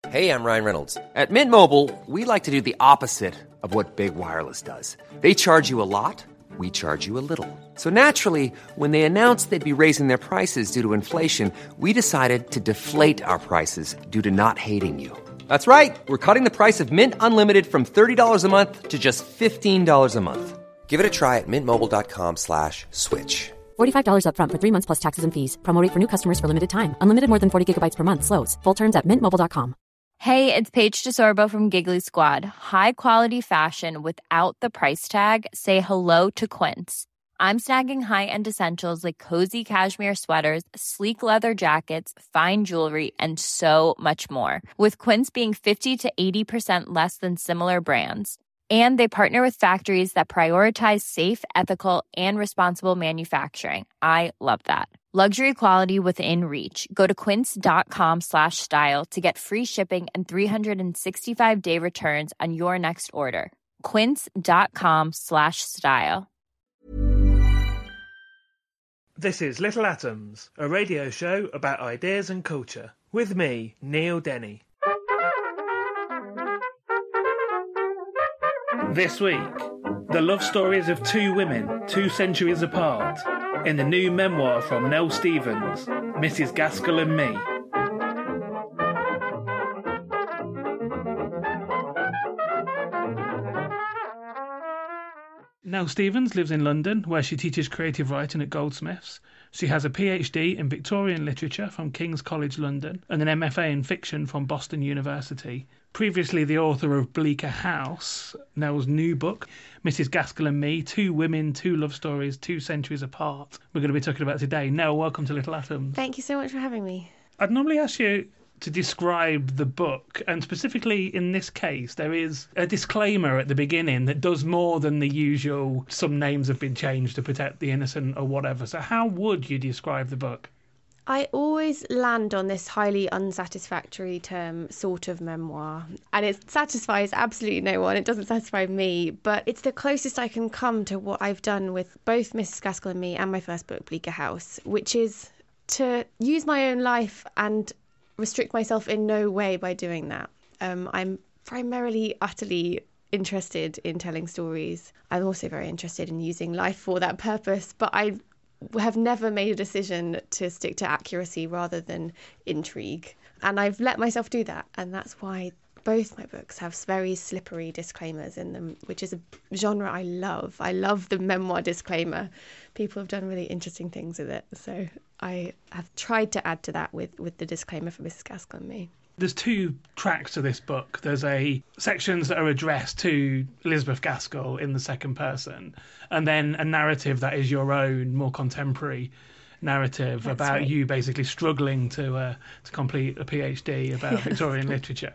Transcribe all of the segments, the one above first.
Hey, I'm Ryan Reynolds. At Mint Mobile, we like to do the opposite of what Big Wireless does. They charge you a lot, we charge you a little. So naturally, when they announced they'd be raising their prices due to inflation, we decided to deflate our prices due to not hating you. That's right. We're cutting the price of Mint Unlimited from $30 a month to just $15 a month. Give it a try at mintmobile.com/switch. $45 up front for 3 months plus taxes and fees. Promo rate for new customers for limited time. Unlimited more than 40 gigabytes per month. Slows full terms at mintmobile.com. Hey, it's Paige DeSorbo from Giggly Squad. High quality fashion without the price tag. Say hello to Quince. I'm snagging high-end essentials like cozy cashmere sweaters, sleek leather jackets, fine jewelry, and so much more. With Quince being 50 to 80% less than similar brands. And they partner with factories that prioritize safe, ethical, and responsible manufacturing. I love that. Luxury quality within reach. Go to quince.com/style to get free shipping and 365-day returns on your next order. Quince.com/style. This is Little Atoms, a radio show about ideas and culture. With me, Neil Denny. This week, the love stories of two women 2 centuries apart, in the new memoir from Nell Stephens, Mrs. Gaskell and Me. Nell Stephens lives in London, where she teaches creative writing at Goldsmiths. She has a PhD in Victorian literature from King's College London and an MFA in fiction from Boston University. Previously the author of Bleaker House, Nell's new book, Mrs. Gaskell and Me, 2 women, 2 love stories, 2 centuries apart, we're going to be talking about today. Nell, welcome to Little Atoms. Thank you so much for having me. I'd normally ask you to describe the book, and specifically in this case there is a disclaimer at the beginning that does more than the usual some names have been changed to protect the innocent or whatever. So how would you describe the book? I always land on this highly unsatisfactory term, sort of memoir, and it satisfies absolutely no one. It doesn't satisfy me, but it's the closest I can come to what I've done with both Mrs. Gaskell and Me and my first book, Bleaker House, which is to use my own life and restrict myself in no way by doing that. I'm primarily, utterly interested in telling stories. I'm also very interested in using life for that purpose, but I have never made a decision to stick to accuracy rather than intrigue. And I've let myself do that. And that's why both my books have very slippery disclaimers in them, which is a genre I love. I love the memoir disclaimer. People have done really interesting things with it. So I have tried to add to that with the disclaimer for Mrs. Gaskell and Me. There's 2 tracks to this book. There's sections that are addressed to Elizabeth Gaskell in the second person, and then a narrative that is your own, more contemporary narrative. That's about right. You basically struggling to complete a PhD about Victorian literature.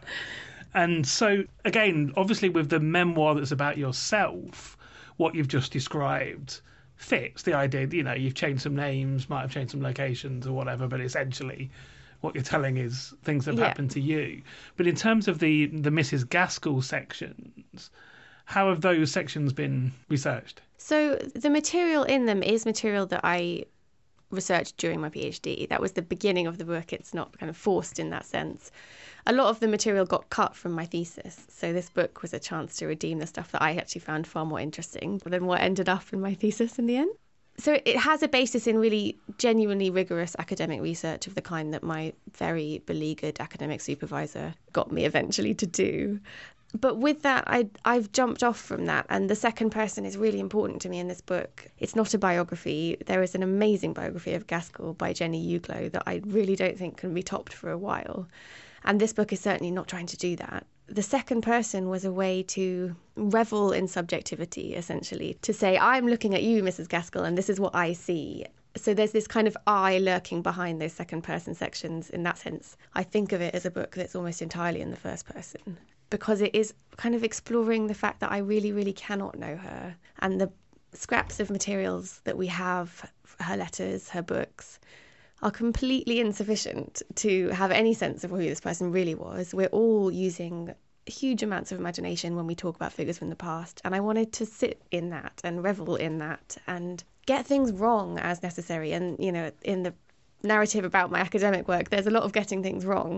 And so, again, obviously with the memoir that's about yourself, what you've just described fits the idea that, you've changed some names, might have changed some locations or whatever, but essentially what you're telling is things that have happened to you. But in terms of the Mrs. Gaskell sections, how have those sections been researched? So the material in them is material that I researched during my PhD. That was the beginning of the book. It's not kind of forced in that sense. A lot of the material got cut from my thesis. So this book was a chance to redeem the stuff that I actually found far more interesting than what ended up in my thesis in the end. So it has a basis in really genuinely rigorous academic research of the kind that my very beleaguered academic supervisor got me eventually to do. But with that, I've jumped off from that. And the second person is really important to me in this book. It's not a biography. There is an amazing biography of Gaskell by Jenny Uglow that I really don't think can be topped for a while. And this book is certainly not trying to do that. The second person was a way to revel in subjectivity, essentially, to say, I'm looking at you, Mrs. Gaskell, and this is what I see. So there's this kind of I lurking behind those second person sections. In that sense, I think of it as a book that's almost entirely in the first person, because it is kind of exploring the fact that I really, really cannot know her. And the scraps of materials that we have, her letters, her books, are completely insufficient to have any sense of who this person really was. We're all using huge amounts of imagination when we talk about figures from the past, and I wanted to sit in that and revel in that and get things wrong as necessary. And, in the narrative about my academic work, there's a lot of getting things wrong.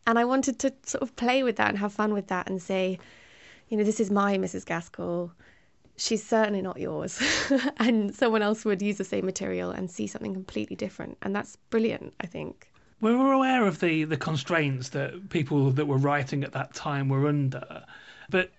And I wanted to sort of play with that and have fun with that and say, this is my Mrs. Gaskell. She's certainly not yours. And someone else would use the same material and see something completely different. And that's brilliant, I think. We were aware of the constraints that people that were writing at that time were under. But,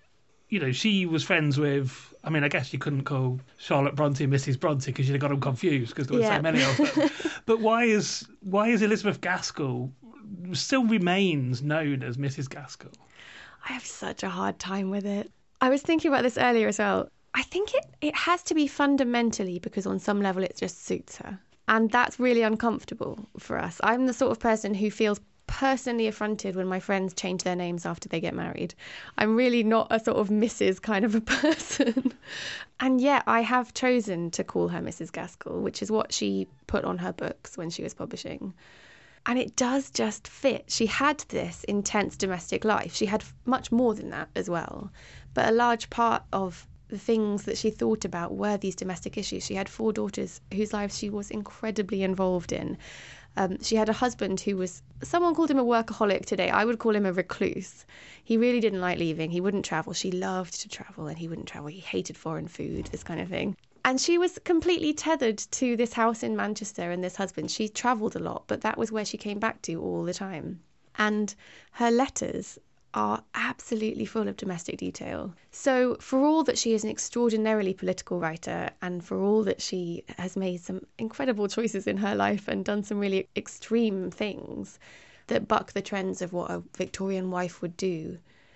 she was friends with, I guess you couldn't call Charlotte Bronte Mrs. Bronte because you'd have got them confused because there were so many of them. But why is Elizabeth Gaskell still remains known as Mrs. Gaskell? I have such a hard time with it. I was thinking about this earlier as well. I think it has to be fundamentally because on some level it just suits her. And that's really uncomfortable for us. I'm the sort of person who feels personally affronted when my friends change their names after they get married. I'm really not a sort of Mrs. kind of a person. And yet I have chosen to call her Mrs. Gaskell, which is what she put on her books when she was publishing. And it does just fit. She had this intense domestic life. She had much more than that as well. But a large part of the things that she thought about were these domestic issues. She had 4 daughters whose lives she was incredibly involved in. She had a husband who was, someone called him a workaholic today. I would call him a recluse. He really didn't like leaving. He wouldn't travel. She loved to travel and he wouldn't travel. He hated foreign food, this kind of thing. And she was completely tethered to this house in Manchester and this husband. She travelled a lot, but that was where she came back to all the time. And her letters are absolutely full of domestic detail. So for all that she is an extraordinarily political writer and for all that she has made some incredible choices in her life and done some really extreme things that buck the trends of what a Victorian wife would do,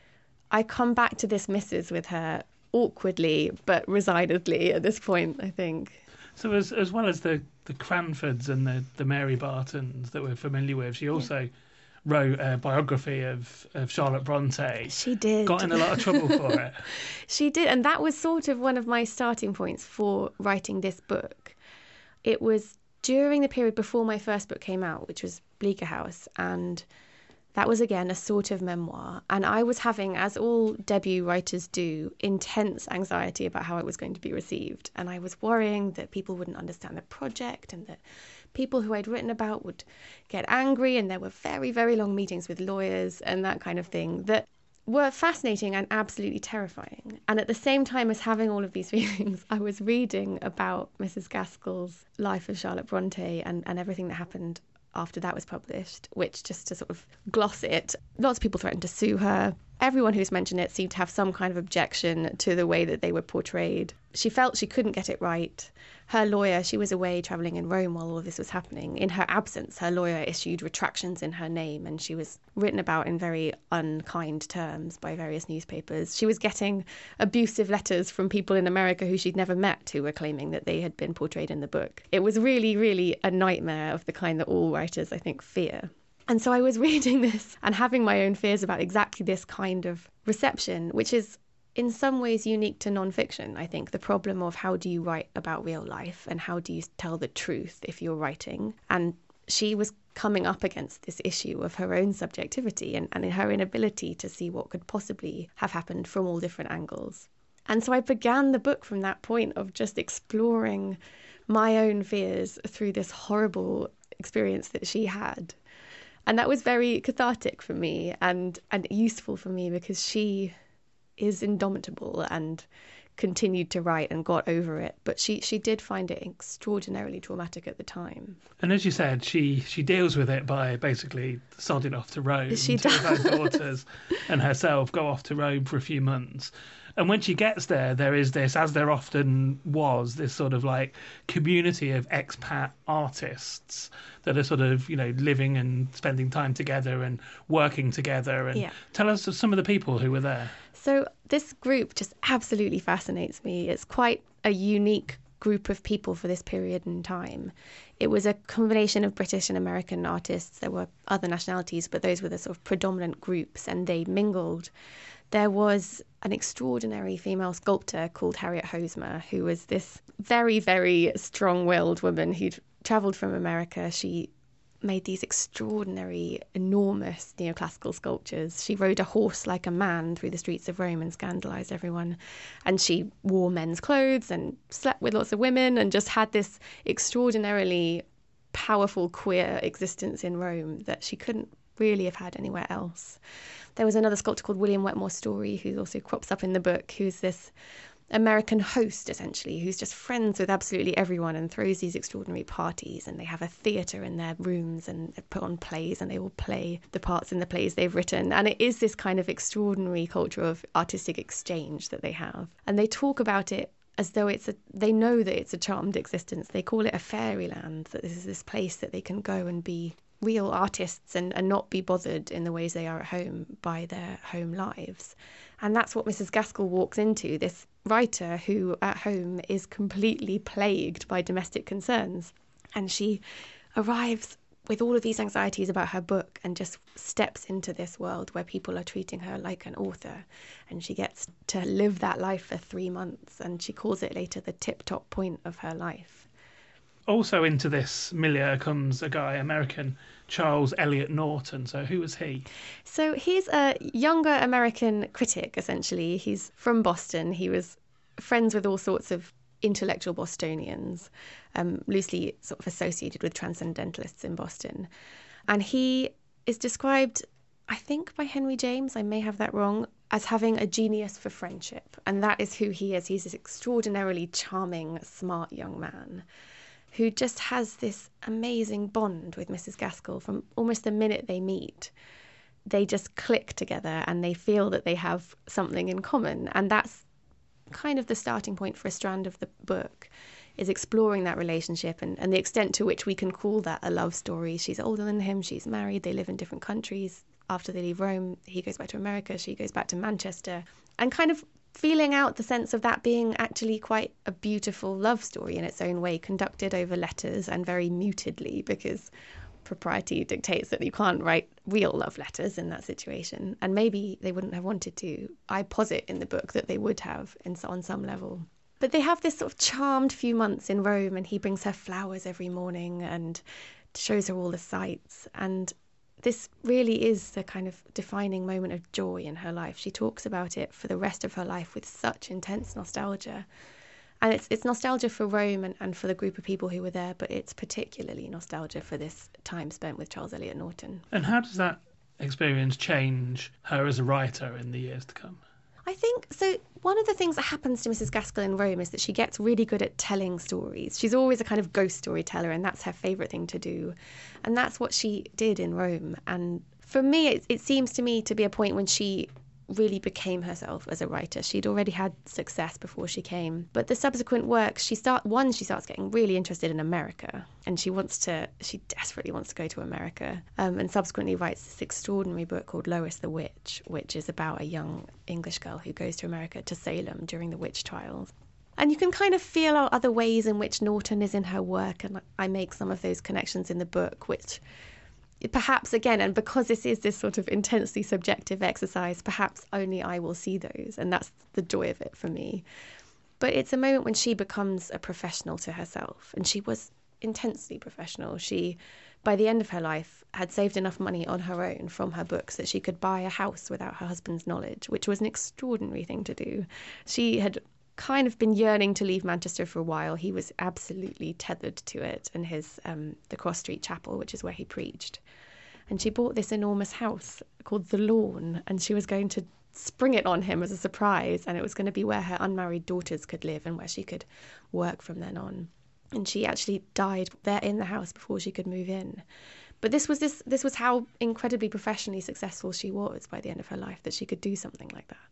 I come back to this Mrs. with her awkwardly but resignedly at this point, I think. So as well as the Cranfords and the Mary Bartons that we're familiar with, she also wrote a biography of Charlotte Bronte. She did. Got in a lot of trouble for it. She did, and that was sort of one of my starting points for writing this book. It was during the period before my first book came out, which was Bleaker House, and that was again a sort of memoir. And I was having, as all debut writers do, intense anxiety about how it was going to be received. And I was worrying that people wouldn't understand the project and that people who I'd written about would get angry, and there were very, very long meetings with lawyers and that kind of thing that were fascinating and absolutely terrifying. And at the same time as having all of these feelings, I was reading about Mrs. Gaskell's life of Charlotte Bronte and everything that happened after that was published, which, just to sort of gloss it, lots of people threatened to sue her. Everyone who's mentioned it seemed to have some kind of objection to the way that they were portrayed. She felt she couldn't get it right. Her lawyer, she was away travelling in Rome while all of this was happening. In her absence, her lawyer issued retractions in her name, and she was written about in very unkind terms by various newspapers. She was getting abusive letters from people in America who she'd never met who were claiming that they had been portrayed in the book. It was really, really a nightmare of the kind that all writers, I think, fear. And so I was reading this and having my own fears about exactly this kind of reception, which is in some ways unique to non-fiction. I think the problem of how do you write about real life and how do you tell the truth if you're writing. And she was coming up against this issue of her own subjectivity and her inability to see what could possibly have happened from all different angles. And so I began the book from that point of just exploring my own fears through this horrible experience that she had. And that was very cathartic for me and useful for me because she is indomitable and continued to write and got over it. But she did find it extraordinarily traumatic at the time. And as you said, she deals with it by basically sodding off to Rome. She Two does. of her daughters and herself go off to Rome for a few months. And when she gets there is this, as there often was, this sort of like community of expat artists that are sort of, living and spending time together and working together. And tell us of some of the people who were there. So this group just absolutely fascinates me. It's quite a unique group of people for this period in time. It was a combination of British and American artists. There were other nationalities, but those were the sort of predominant groups, and they mingled. There was an extraordinary female sculptor called Harriet Hosmer, who was this very, very strong-willed woman who'd travelled from America. She made these extraordinary, enormous neoclassical sculptures. She rode a horse like a man through the streets of Rome and scandalised everyone. And she wore men's clothes and slept with lots of women and just had this extraordinarily powerful queer existence in Rome that she couldn't really have had anywhere else. There was another sculptor called William Wetmore Story, who also crops up in the book, who's this American host, essentially, who's just friends with absolutely everyone and throws these extraordinary parties, and they have a theatre in their rooms and they put on plays and they all play the parts in the plays they've written. And it is this kind of extraordinary culture of artistic exchange that they have. And they talk about it as though they know that it's a charmed existence. They call it a fairyland, that this is this place that they can go and be real artists and not be bothered in the ways they are at home by their home lives. And that's what Mrs. Gaskell walks into, this writer who at home is completely plagued by domestic concerns. And she arrives with all of these anxieties about her book and just steps into this world where people are treating her like an author. And she gets to live that life for 3 months, and she calls it later the tip-top point of her life. Also into this milieu comes a guy, American, Charles Eliot Norton. So who was he? So he's a younger American critic, essentially. He's from Boston. He was friends with all sorts of intellectual Bostonians, loosely sort of associated with transcendentalists in Boston. And he is described, I think by Henry James, I may have that wrong, as having a genius for friendship. And that is who he is. He's this extraordinarily charming, smart young man who just has this amazing bond with Mrs. Gaskell from almost the minute they meet. They just click together and they feel that they have something in common. And that's kind of the starting point for a strand of the book, is exploring that relationship and the extent to which we can call that a love story. She's older than him, she's married, they live in different countries. After they leave Rome, he goes back to America, she goes back to Manchester, and kind of feeling out the sense of that being actually quite a beautiful love story in its own way, conducted over letters and very mutedly, because propriety dictates that you can't write real love letters in that situation. And maybe they wouldn't have wanted to. I posit in the book that they would have on some level. But they have this sort of charmed few months in Rome, and he brings her flowers every morning and shows her all the sights. And this really is the kind of defining moment of joy in her life. She talks about it for the rest of her life with such intense nostalgia. And it's nostalgia for Rome and for the group of people who were there, but it's particularly nostalgia for this time spent with Charles Eliot Norton. And how does that experience change her as a writer in the years to come? I think, so one of the things that happens to Mrs. Gaskell in Rome is that she gets really good at telling stories. She's always a kind of ghost storyteller, and that's her favourite thing to do. And that's what she did in Rome. And for me, it seems to me to be a point when she really became herself as a writer. She'd already had success before she came. But the subsequent work, she starts getting really interested in America. And she desperately wants to go to America. And subsequently writes this extraordinary book called Lois the Witch, which is about a young English girl who goes to America, to Salem, during the witch trials. And you can kind of feel out other ways in which Norton is in her work. And I make some of those connections in the book, which perhaps, again, and because this is this sort of intensely subjective exercise, perhaps only I will see those, and that's the joy of it for me. But it's a moment when she becomes a professional to herself, and she was intensely professional. She, by the end of her life, had saved enough money on her own from her books that she could buy a house without her husband's knowledge, which was an extraordinary thing to do. She had kind of been yearning to leave Manchester for a while. He was absolutely tethered to it and his the Cross Street Chapel, which is where he preached. And she bought this enormous house called The Lawn, and she was going to spring it on him as a surprise, and it was going to be where her unmarried daughters could live and where she could work from then on. And she actually died there in the house before she could move in. But this was how incredibly professionally successful she was by the end of her life, that she could do something like that.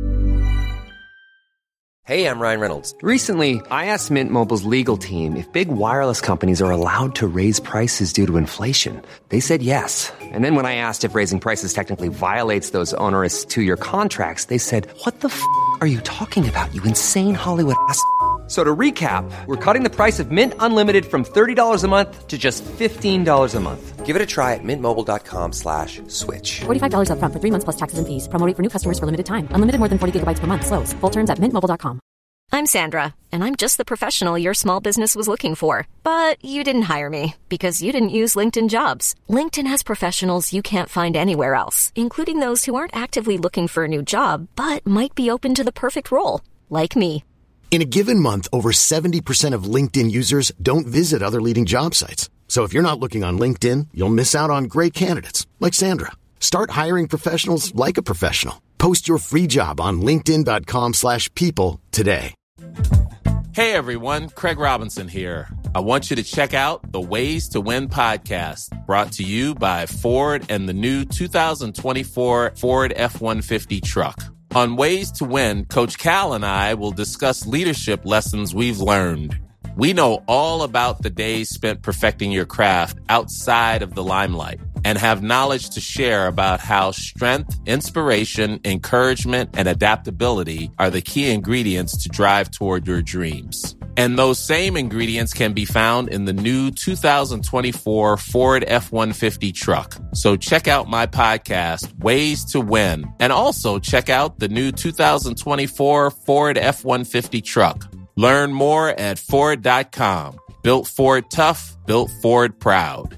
Hey, I'm Ryan Reynolds. Recently, I asked Mint Mobile's legal team if big wireless companies are allowed to raise prices due to inflation. They said yes. And then when I asked if raising prices technically violates those onerous 2-year contracts, they said, "What the f*** are you talking about, you insane Hollywood ass?" So to recap, we're cutting the price of Mint Unlimited from $30 a month to just $15 a month. Give it a try at mintmobile.com/switch. $45 up front for 3 months plus taxes and fees. Promo rate for new customers for limited time. Unlimited more than 40 gigabytes per month. Slows full terms at mintmobile.com. I'm Sandra, and I'm just the professional your small business was looking for. But you didn't hire me because you didn't use LinkedIn Jobs. LinkedIn has professionals you can't find anywhere else, including those who aren't actively looking for a new job, but might be open to the perfect role, like me. In a given month, over 70% of LinkedIn users don't visit other leading job sites. So if you're not looking on LinkedIn, you'll miss out on great candidates like Sandra. Start hiring professionals like a professional. Post your free job on linkedin.com/people today. Hey everyone, Craig Robinson here. I want you to check out the Ways to Win podcast, brought to you by Ford and the new 2024 Ford F-150 truck. On Ways to Win, Coach Cal and I will discuss leadership lessons we've learned. We know all about the days spent perfecting your craft outside of the limelight and have knowledge to share about how strength, inspiration, encouragement, and adaptability are the key ingredients to drive toward your dreams. And those same ingredients can be found in the new 2024 Ford F-150 truck. So check out my podcast, Ways to Win, and also check out the new 2024 Ford F-150 truck. Learn more at Ford.com. Built Ford tough, built Ford proud.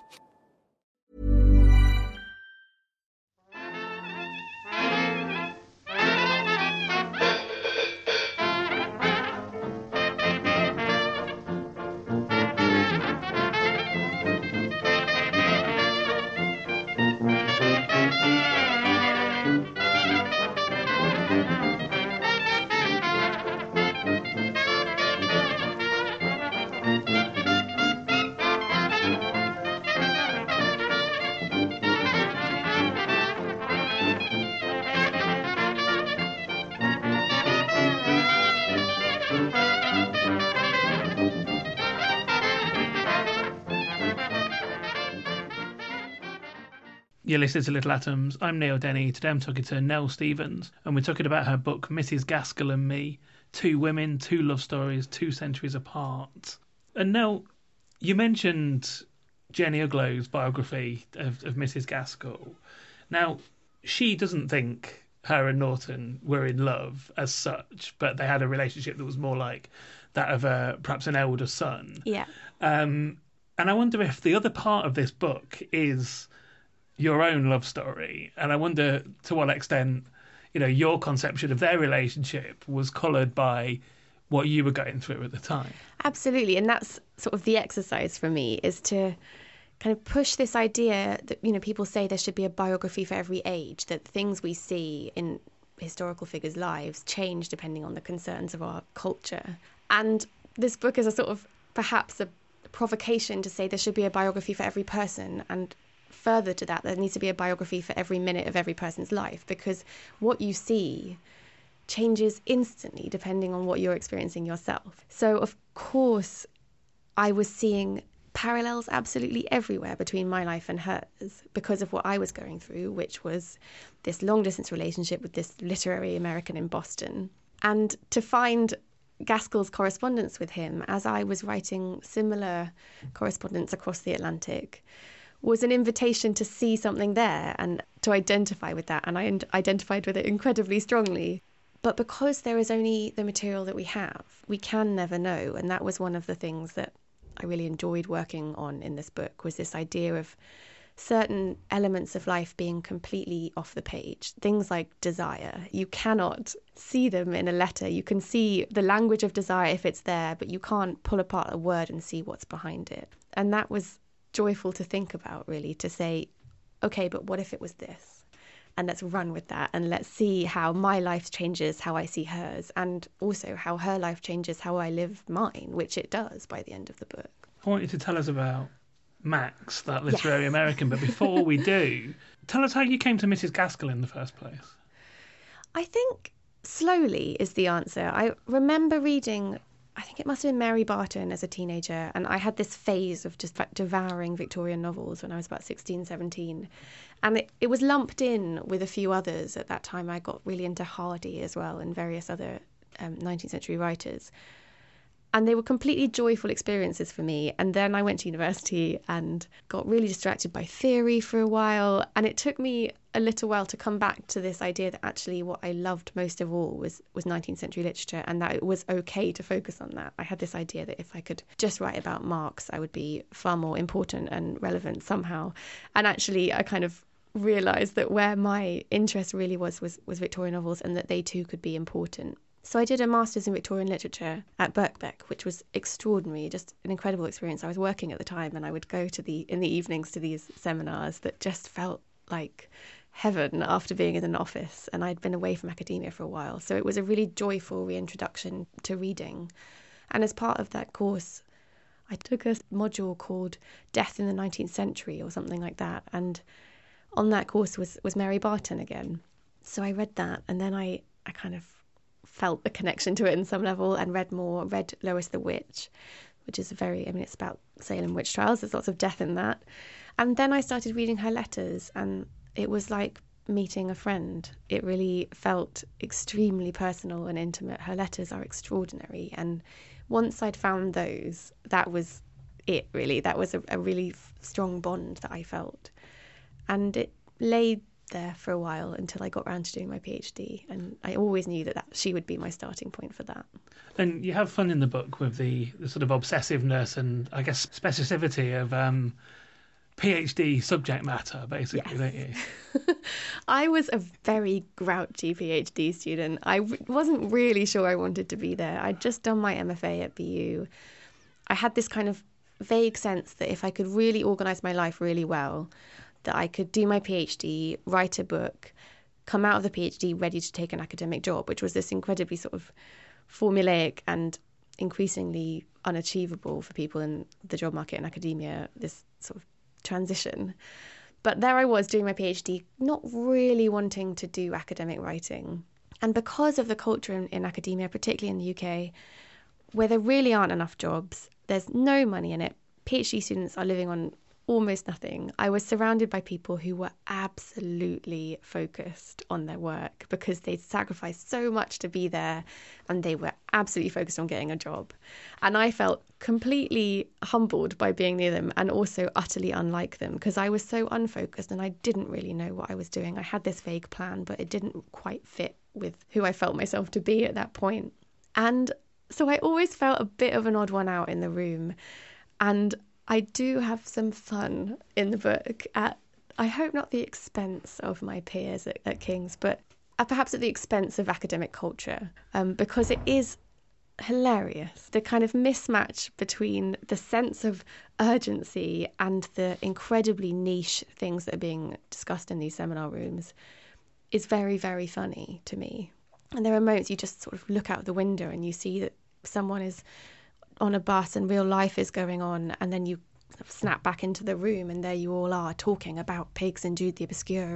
You're listening to Little Atoms. I'm Neil Denny. Today I'm talking to Nell Stevens, and we're talking about her book, Mrs. Gaskell and Me, Two Women, Two Love Stories, 2 Centuries Apart. And Nell, you mentioned Jenny Uglow's biography of Mrs. Gaskell. Now, she doesn't think her and Norton were in love as such, but they had a relationship that was more like that of perhaps an elder son. Yeah. And I wonder if the other part of this book is your own love story, and I wonder to what extent, you know, your conception of their relationship was coloured by what you were going through at the time. Absolutely, and that's sort of the exercise for me, is to kind of push this idea that, you know, people say there should be a biography for every age, that things we see in historical figures' lives change depending on the concerns of our culture. And this book is a sort of perhaps a provocation to say there should be a biography for every person, and further to that, there needs to be a biography for every minute of every person's life, because what you see changes instantly depending on what you're experiencing yourself. So, of course, I was seeing parallels absolutely everywhere between my life and hers because of what I was going through, which was this long-distance relationship with this literary American in Boston. And to find Gaskell's correspondence with him as I was writing similar correspondence across the Atlantic was an invitation to see something there and to identify with that. And I identified with it incredibly strongly. But because there is only the material that we have, we can never know. And that was one of the things that I really enjoyed working on in this book, was this idea of certain elements of life being completely off the page. Things like desire. You cannot see them in a letter. You can see the language of desire if it's there, but you can't pull apart a word and see what's behind it. And that was joyful to think about, really, to say, okay, but what if it was this? And let's run with that, and let's see how my life changes how I see hers, and also how her life changes how I live mine, which it does by the end of the book. I want you to tell us about Max, that literary American, but before we do, tell us how you came to Mrs. Gaskell in the first place. I think slowly is the answer. I remember reading, I think it must have been Mary Barton as a teenager, and I had this phase of just devouring Victorian novels when I was about 16, 17. And it was lumped in with a few others at that time. I got really into Hardy as well and various other 19th century writers. And they were completely joyful experiences for me. And then I went to university and got really distracted by theory for a while. And it took me a little while to come back to this idea that actually what I loved most of all was 19th century literature, and that it was okay to focus on that. I had this idea that if I could just write about Marx, I would be far more important and relevant somehow. And actually, I kind of realised that where my interest really was Victorian novels, and that they too could be important. So I did a master's in Victorian literature at Birkbeck, which was extraordinary, just an incredible experience. I was working at the time, and I would go in the evenings to these seminars that just felt like heaven after being in an office. And I'd been away from academia for a while. So it was a really joyful reintroduction to reading. And as part of that course, I took a module called Death in the 19th Century or something like that. And on that course was Mary Barton again. So I read that, and then I kind of felt a connection to it in some level and read Lois the Witch, which is it's about Salem witch trials. There's lots of death in that. And then I started reading her letters, and it was like meeting a friend. It really felt extremely personal and intimate. Her letters are extraordinary. And once I'd found those, that was it, really. That was a really strong bond that I felt. And it lay there for a while until I got around to doing my PhD, and I always knew that she would be my starting point for that. And you have fun in the book with the sort of obsessiveness and, I guess, specificity of PhD subject matter, basically, don't you? I was a very grouchy PhD student. I wasn't really sure I wanted to be there. I'd just done my MFA at BU. I had this kind of vague sense that if I could really organise my life really well, that I could do my PhD, write a book, come out of the PhD ready to take an academic job, which was this incredibly sort of formulaic and increasingly unachievable for people in the job market and academia, this sort of transition. But there I was doing my PhD, not really wanting to do academic writing. And because of the culture in academia, particularly in the UK, where there really aren't enough jobs, there's no money in it, PhD students are living on almost nothing. I was surrounded by people who were absolutely focused on their work because they'd sacrificed so much to be there, and they were absolutely focused on getting a job. And I felt completely humbled by being near them, and also utterly unlike them because I was so unfocused and I didn't really know what I was doing. I had this vague plan, but it didn't quite fit with who I felt myself to be at that point. And so I always felt a bit of an odd one out in the room. And I do have some fun in the book at, I hope not the expense of my peers at King's, but perhaps at the expense of academic culture, because it is hilarious. The kind of mismatch between the sense of urgency and the incredibly niche things that are being discussed in these seminar rooms is very, very funny to me. And there are moments you just sort of look out the window and you see that someone is on a bus and real life is going on, and then you snap back into the room and there you all are talking about pigs and Jude the Obscure,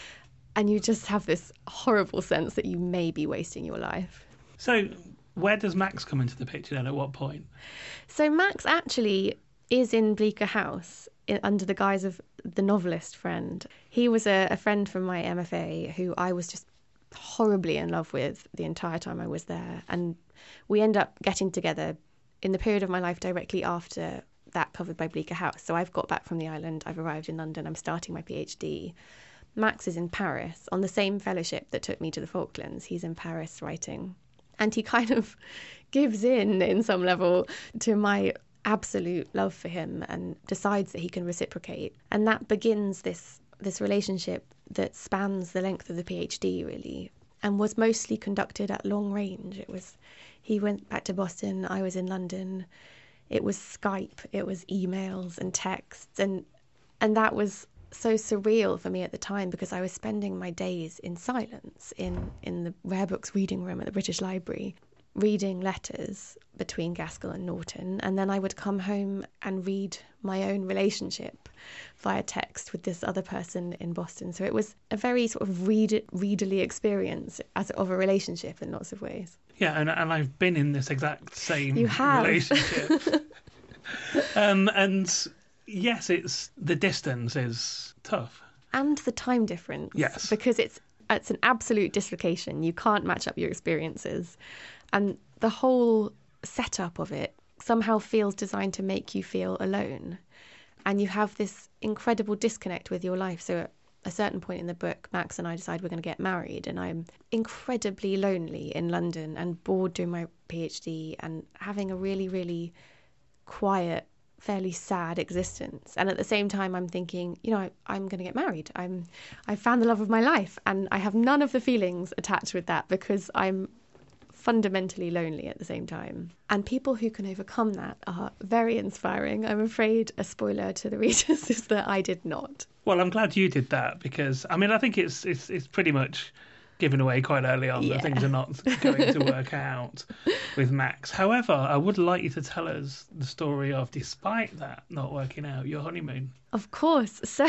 and you just have this horrible sense that you may be wasting your life. So where does Max come into the picture then, at what point? So Max actually is in Bleaker House under the guise of the novelist friend. He was a friend from my MFA who I was just horribly in love with the entire time I was there, and we end up getting together in the period of my life directly after that covered by Bleaker House. So I've got back from the island, I've arrived in London, I'm starting my PhD. Max is in Paris on the same fellowship that took me to the Falklands. He's in Paris writing. And he kind of gives in some level, to my absolute love for him and decides that he can reciprocate. And that begins this relationship that spans the length of the PhD, really, and was mostly conducted at long range. He went back to Boston, I was in London. It was Skype, it was emails and texts, and that was so surreal for me at the time because I was spending my days in silence in the Rare Books reading room at the British Library, reading letters between Gaskell and Norton, and then I would come home and read my own relationship via text with this other person in Boston. So it was a very sort of readerly experience of a relationship in lots of ways. Yeah, and I've been in this exact same You have. relationship. And yes, the distance is tough. And the time difference. Yes. Because it's an absolute dislocation. You can't match up your experiences. And the whole setup of it somehow feels designed to make you feel alone. And you have this incredible disconnect with your life. So at a certain point in the book, Max and I decide we're going to get married, and I'm incredibly lonely in London and bored doing my PhD and having a really, really quiet, fairly sad existence. And at the same time, I'm thinking, I'm going to get married. I found the love of my life, and I have none of the feelings attached with that because I'm fundamentally lonely at the same time. And people who can overcome that are very inspiring. I'm afraid a spoiler to the readers is that I did not. Well, I'm glad you did that because, I mean, I think it's pretty much given away quite early on that things are not going to work out with Max. However, I would like you to tell us the story of, despite that not working out, your honeymoon. Of course. So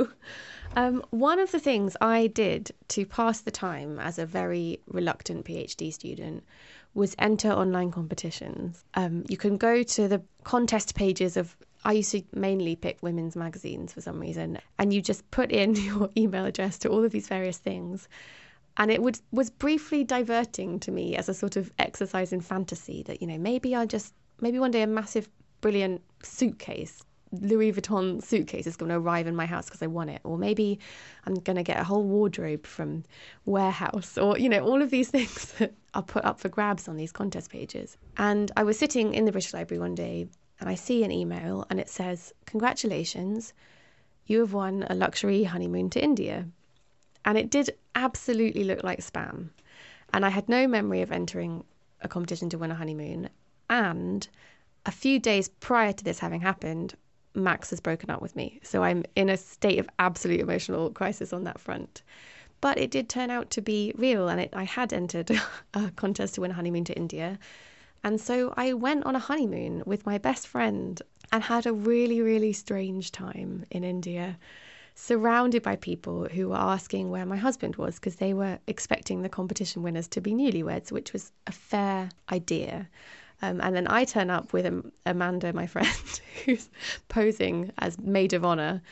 one of the things I did to pass the time as a very reluctant PhD student was enter online competitions. You can go to the contest pages of, I used to mainly pick women's magazines for some reason, and you just put in your email address to all of these various things. And it was briefly diverting to me as a sort of exercise in fantasy that, maybe one day a massive, brilliant suitcase, Louis Vuitton suitcase is going to arrive in my house because I won it. Or maybe I'm going to get a whole wardrobe from Warehouse, or, all of these things that are put up for grabs on these contest pages. And I was sitting in the British Library one day and I see an email and it says, "Congratulations, you have won a luxury honeymoon to India." And it did absolutely look like spam. And I had no memory of entering a competition to win a honeymoon. And a few days prior to this having happened, Max has broken up with me. So I'm in a state of absolute emotional crisis on that front. But it did turn out to be real. And I had entered a contest to win a honeymoon to India. And so I went on a honeymoon with my best friend and had a really, really strange time in India, surrounded by people who were asking where my husband was because they were expecting the competition winners to be newlyweds, which was a fair idea. And then I turn up with Amanda, my friend, who's posing as maid of honour,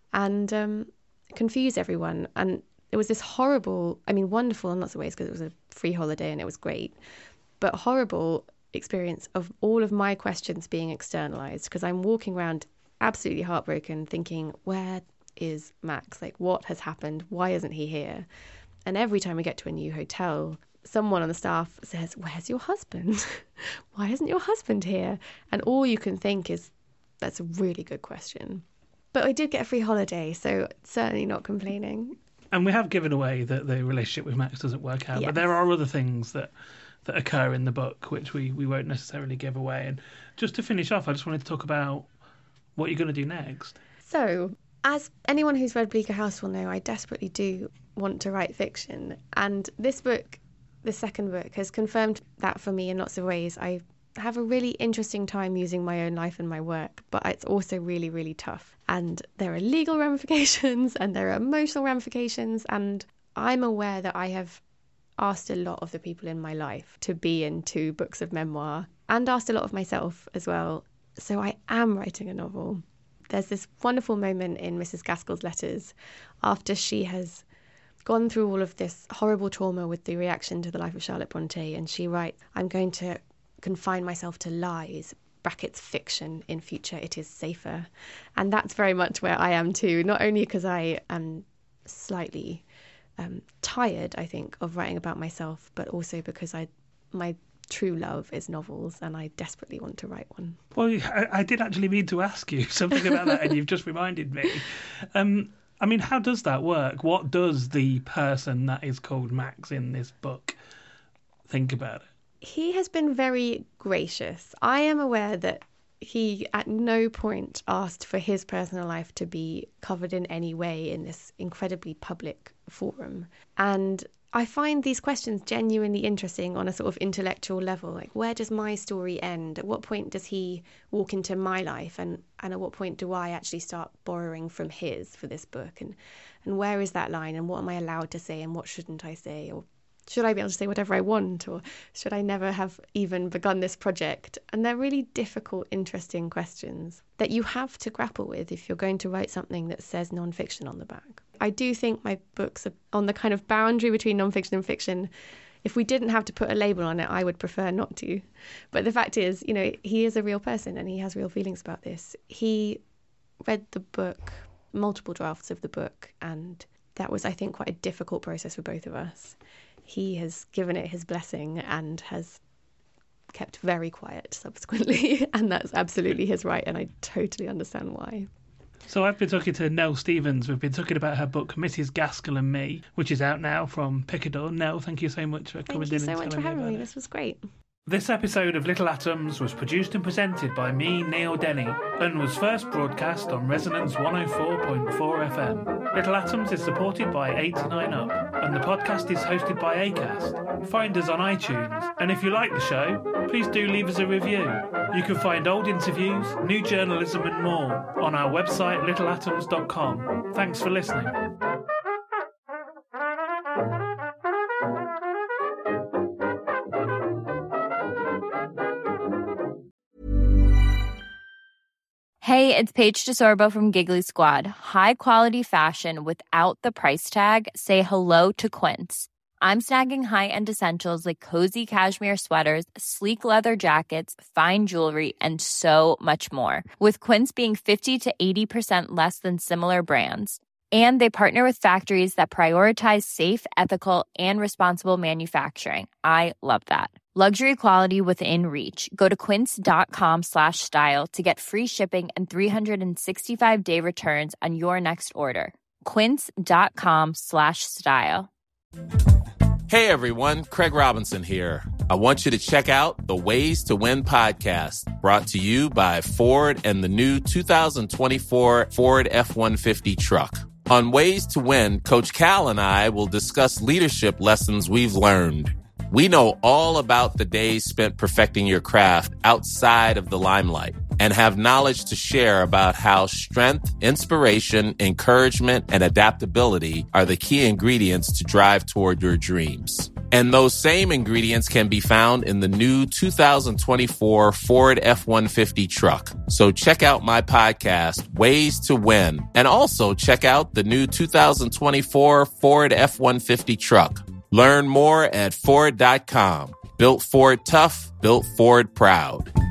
and confuse everyone. And it was this horrible, wonderful in lots of ways because it was a free holiday and it was great, but horrible experience of all of my questions being externalised because I'm walking around absolutely heartbroken thinking, where is Max? Like, what has happened? Why isn't he here? And every time we get to a new hotel, someone on the staff says, "Where's your husband? Why isn't your husband here?" And all you can think is, that's a really good question. But I did get a free holiday, so certainly not complaining. And we have given away that the relationship with Max doesn't work out, yes. But there are other things that occur in the book which we won't necessarily give away. And just to finish off, I just wanted to talk about what you're going to do next. So, as anyone who's read Bleaker House will know, I desperately do want to write fiction. And this book, the second book, has confirmed that for me in lots of ways. I have a really interesting time using my own life and my work, but it's also really, really tough. And there are legal ramifications and there are emotional ramifications. And I'm aware that I have asked a lot of the people in my life to be in 2 books of memoir and asked a lot of myself as well. So I am writing a novel. There's this wonderful moment in Mrs. Gaskell's letters after she has gone through all of this horrible trauma with the reaction to the life of Charlotte Bronte, and she writes, "I'm going to confine myself to lies, brackets fiction, in future it is safer." And that's very much where I am too, not only because I am slightly tired, I think, of writing about myself, but also because my true love is novels and I desperately want to write one. Well, I did actually mean to ask you something about that and you've just reminded me. How does that work? What does the person that is called Max in this book think about it? He has been very gracious. I am aware that he at no point asked for his personal life to be covered in any way in this incredibly public forum. And I find these questions genuinely interesting on a sort of intellectual level. Like, where does my story end? At what point does he walk into my life? And at what point do I actually start borrowing from his for this book? And where is that line? And what am I allowed to say? And what shouldn't I say? Or should I be able to say whatever I want? Or should I never have even begun this project? And they're really difficult, interesting questions that you have to grapple with if you're going to write something that says non-fiction on the back. I do think my books are on the kind of boundary between non-fiction and fiction. If we didn't have to put a label on it, I would prefer not to. But the fact is, he is a real person and he has real feelings about this. He read the book, multiple drafts of the book, and that was, I think, quite a difficult process for both of us. He has given it his blessing and has kept very quiet subsequently, and that's absolutely his right, and I totally understand why. So I've been talking to Nell Stevens. We've been talking about her book, Mrs. Gaskell and Me, which is out now from Picador. Nell, thank you so much for coming in. Thank you so much for having me. This was great. This episode of Little Atoms was produced and presented by me, Neil Denny, and was first broadcast on Resonance 104.4 FM. Little Atoms is supported by 89UP, and the podcast is hosted by Acast. Find us on iTunes, and if you like the show, please do leave us a review. You can find old interviews, new journalism and more on our website littleatoms.com. Thanks for listening. Hey, it's Paige DeSorbo from Giggly Squad. High quality fashion without the price tag. Say hello to Quince. I'm snagging high-end essentials like cozy cashmere sweaters, sleek leather jackets, fine jewelry, and so much more. With Quince being 50 to 80% less than similar brands. And they partner with factories that prioritize safe, ethical, and responsible manufacturing. I love that. Luxury quality within reach. Go to quince.com/style to get free shipping and 365-day returns on your next order. Quince.com/style. Hey everyone, Craig Robinson here. I want you to check out the Ways to Win podcast, brought to you by Ford and the new 2024 Ford F-150 truck. On Ways to Win, Coach Cal and I will discuss leadership lessons we've learned. We know all about the days spent perfecting your craft outside of the limelight and have knowledge to share about how strength, inspiration, encouragement, and adaptability are the key ingredients to drive toward your dreams. And those same ingredients can be found in the new 2024 Ford F-150 truck. So check out my podcast, Ways to Win, and also check out the new 2024 Ford F-150 truck. Learn more at Ford.com. Built Ford tough, built Ford proud.